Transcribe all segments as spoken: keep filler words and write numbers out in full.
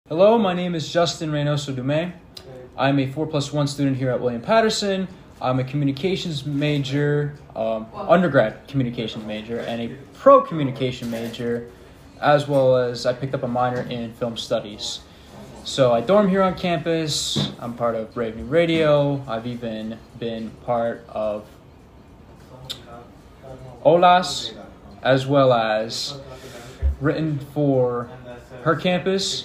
Hello, my name is Justin Reynoso Dume. I'm a four plus one student here at William Patterson. I'm a communications major, um, undergrad communications major, and a pro communication major, as well as I picked up a minor in film studies. So I dorm here on campus. I'm part of Brave New Radio. I've even been part of OLAS, as well as written for her campus.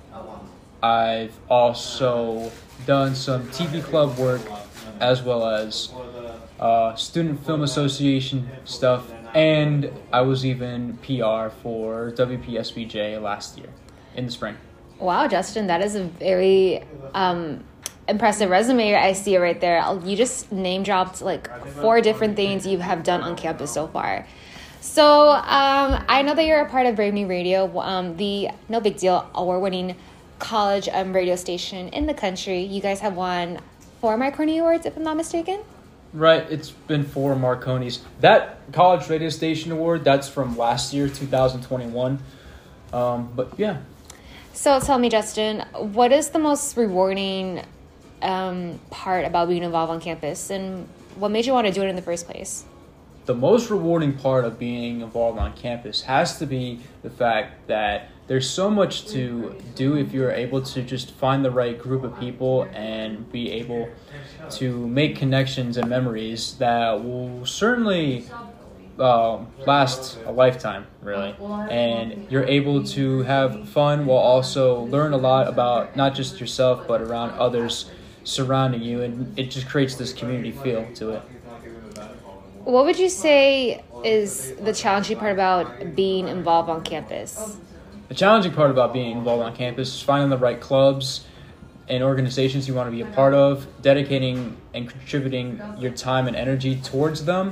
I've also done some T V club work, as well as uh, Student Film Association stuff, and I was even P R for W P S B J last year in the spring. Wow, Justin, that is a very um, impressive resume I see right there. You just name dropped like four different things you have done on campus so far. So um, I know that you're a part of Brave New Radio, um, the No Big Deal award-winning college um, radio station in the country. You guys have won four Marconi Awards, if I'm not mistaken. Right, it's been four Marconis. That college radio station award, that's from last year, two thousand twenty-one. Um, but yeah. So tell me, Justin, what is the most rewarding um, part about being involved on campus, and what made you want to do it in the first place? The most rewarding part of being involved on campus has to be the fact that there's so much to do if you're able to just find the right group of people and be able to make connections and memories that will certainly uh, last a lifetime, really. And you're able to have fun while also learn a lot about not just yourself, but around others surrounding you. And it just creates this community feel to it. What would you say is the challenging part about being involved on campus? The challenging part about being involved on campus is finding the right clubs and organizations you want to be a part of, dedicating and contributing your time and energy towards them.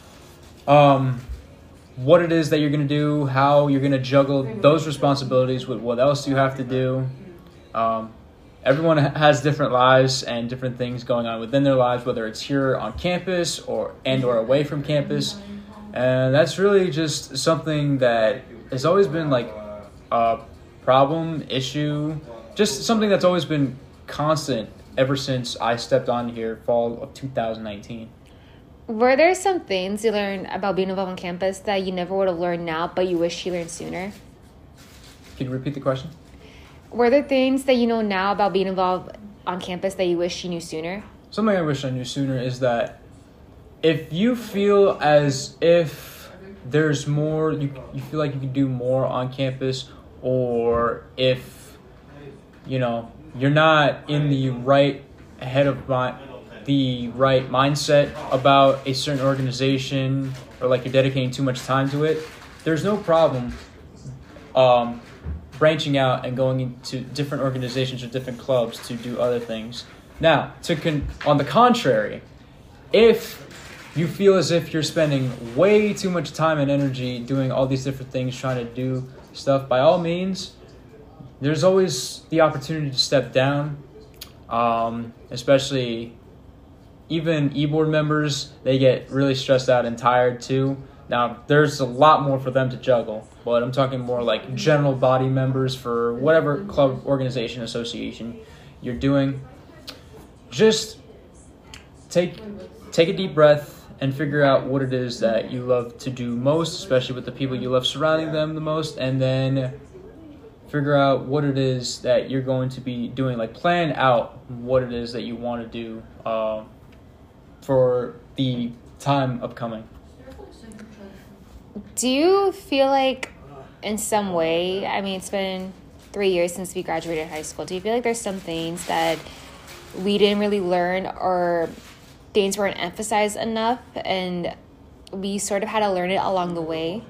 Um, what it is that you're going to do, how you're going to juggle those responsibilities with what else you have to do. Um, everyone has different lives and different things going on within their lives, whether it's here on campus or and or away from campus. And that's really just something that has always been like a problem, issue, just something that's always been constant ever since I stepped on here fall of two thousand nineteen. Were there some things you learned about being involved on campus that you never would have learned now, but you wish you learned sooner? Can you repeat the question? Were there things that you know now about being involved on campus that you wish you knew sooner? Something I wish I knew sooner is that if you feel as if there's more, you, you feel like you can do more on campus, or if, you know, you're not in the right head of mind, the right mindset about a certain organization, or like you're dedicating too much time to it, there's no problem um, branching out and going into different organizations or different clubs to do other things. Now, to con- on the contrary, if you feel as if you're spending way too much time and energy doing all these different things, trying to do stuff, by all means, there's always the opportunity to step down, um, especially even e-board members, they get really stressed out and tired too. Now, there's a lot more for them to juggle, but I'm talking more like general body members for whatever club, organization, association you're doing. Just take take a deep breath and figure out what it is that you love to do most, especially with the people you love surrounding them the most, and then figure out what it is that you're going to be doing. Like, plan out what it is that you want to do uh, for the time upcoming. Do you feel like in some way, I mean, it's been three years since we graduated high school, do you feel like there's some things that we didn't really learn, or things weren't emphasized enough and we sort of had to learn it along the way?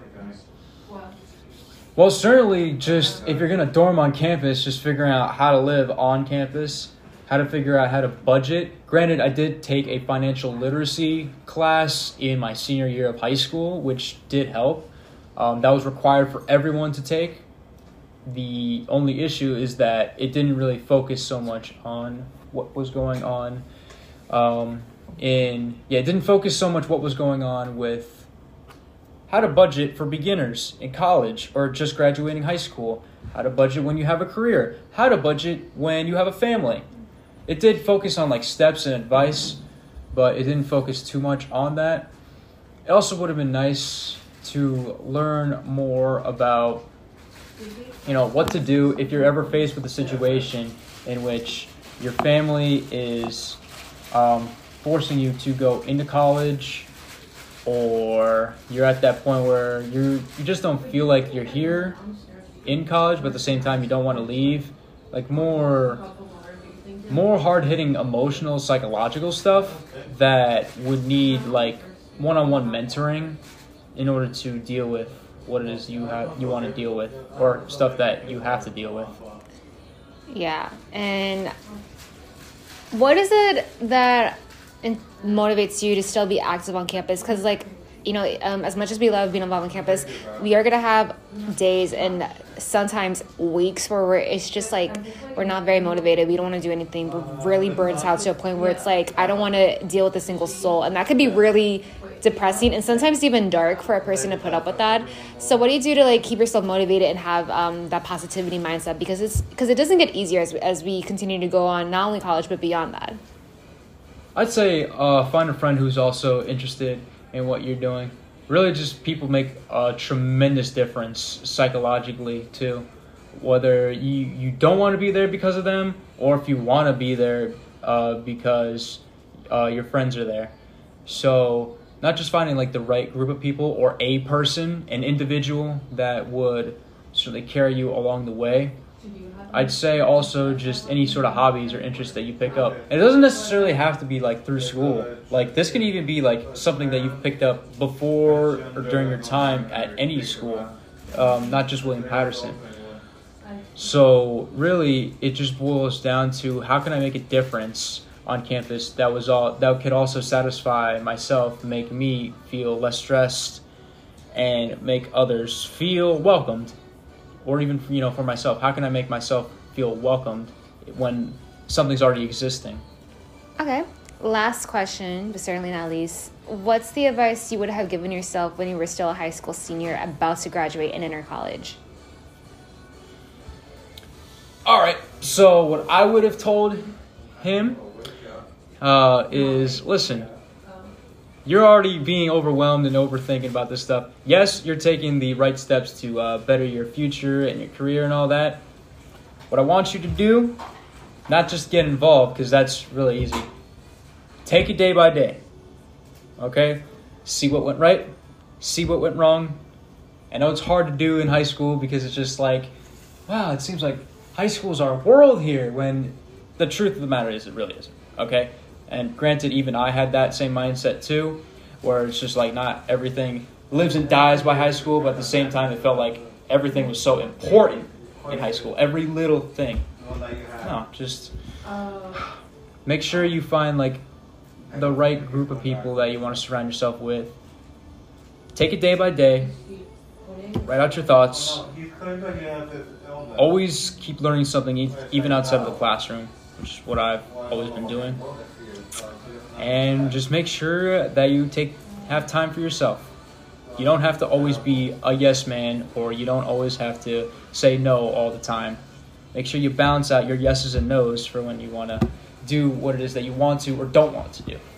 Well, certainly just if you're going to dorm on campus, just figuring out how to live on campus, how to figure out how to budget. Granted, I did take a financial literacy class in my senior year of high school, which did help. Um, that was required for everyone to take. The only issue is that it didn't really focus so much on what was going on um, in, yeah, it didn't focus so much what was going on with how to budget for beginners in college or just graduating high school, how to budget when you have a career, how to budget when you have a family. It did focus on like steps and advice, but it didn't focus too much on that. It also would have been nice to learn more about, you know, what to do if you're ever faced with a situation in which your family is um, forcing you to go into college, or you're at that point where you you just don't feel like you're here in college, but at the same time you don't want to leave. Like more more hard-hitting emotional, psychological stuff that would need like one-on-one mentoring in order to deal with what it is you have you want to deal with, or stuff that you have to deal with. Yeah. And what is it that in- motivates you to still be active on campus? Because, like, you know, um, as much as we love being involved on campus, we are going to have days and sometimes weeks where we're, it's just like we're not very motivated. We don't want to do anything. We're really burnt out to a point where it's like, I don't want to deal with a single soul. And that could be really depressing and sometimes even dark for a person to put up with that. So what do you do to like keep yourself motivated and have um, that positivity mindset? Because it's because it doesn't get easier as, as we continue to go on, not only college, but beyond that. I'd say uh, find a friend who's also interested in what you're doing. Really, just people make a tremendous difference psychologically too. Whether you, you don't want to be there because of them, or if you want to be there uh, because uh, your friends are there. So not just finding like the right group of people or a person, an individual that would sort of carry you along the way. I'd say also just any sort of hobbies or interests that you pick up. And it doesn't necessarily have to be like through school. Like this can even be like something that you've picked up before or during your time at any school, um, not just William Patterson. So really, it just boils down to how can I make a difference on campus that was all that could also satisfy myself, make me feel less stressed, and make others feel welcomed. Or even, you know, for myself, how can I make myself feel welcomed when something's already existing? Okay. Last question, but certainly not least. What's the advice you would have given yourself when you were still a high school senior about to graduate and enter college? All right. So what I would have told him uh, is, listen, you're already being overwhelmed and overthinking about this stuff. Yes, you're taking the right steps to uh, better your future and your career and all that. What I want you to do, not just get involved, because that's really easy. Take it day by day, okay? See what went right, see what went wrong. I know it's hard to do in high school because it's just like, wow, it seems like high school is our world here, when the truth of the matter is it really isn't, okay? And granted, even I had that same mindset too, where it's just like not everything lives and dies by high school, but at the same time it felt like everything was so important in high school. Every little thing. No, just make sure you find like the right group of people that you want to surround yourself with. Take it day by day. Write out your thoughts. Always keep learning something even outside of the classroom, which is what I've always been doing. And just make sure that you take have time for yourself. You don't have to always be a yes man, or you don't always have to say no all the time. Make sure you balance out your yeses and nos for when you want to do what it is that you want to or don't want to do.